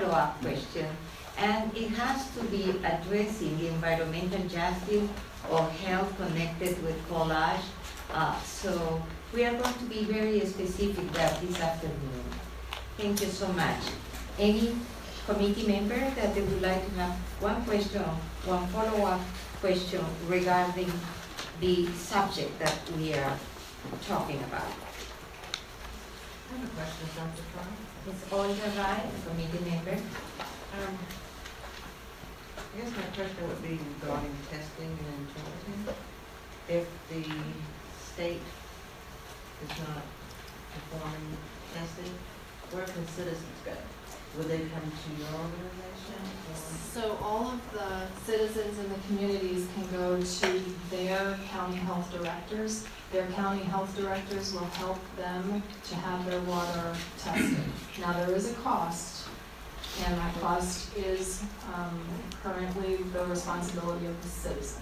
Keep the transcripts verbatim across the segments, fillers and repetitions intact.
follow-up question, and it has to be addressing the environmental justice or health connected with collage. Uh, so we are going to be very specific that this afternoon. Thank you so much. Any committee member that they would like to have one question, one follow-up question regarding the subject that we are talking about? I have a question, Doctor Fry. Miz Olga Rai, committee member. Um, I guess my question would be regarding testing and interpreting. If the state is not performing testing, where can citizens go? Will they come to your organization? Or? So all of the citizens in the communities can go to their county health directors. Their county health directors will help them to have their water tested. Now, there is a cost, and that cost is um, currently the responsibility of the citizen.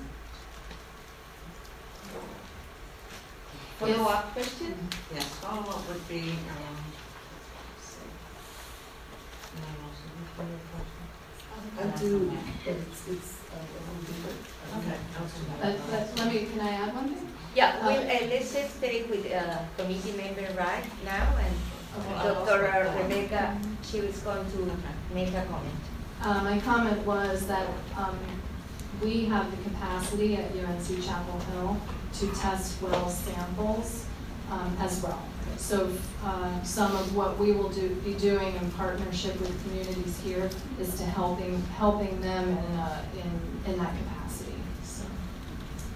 Follow-up question? Yes, follow-up would be, um, let's see. No, also, which one of the I do, but it's, it's uh, a little different. Okay. Let, let, let me, can I add one thing? Yeah, we'll, uh, let's just take with uh, committee member Wright now, and Okay. Doctor Rebecca, she was going to make a comment. Uh, my comment was that um, we have the capacity at U N C Chapel Hill to test well samples um, as well. So uh, some of what we will do, be doing in partnership with communities here is to helping helping them in, uh, in, in that capacity.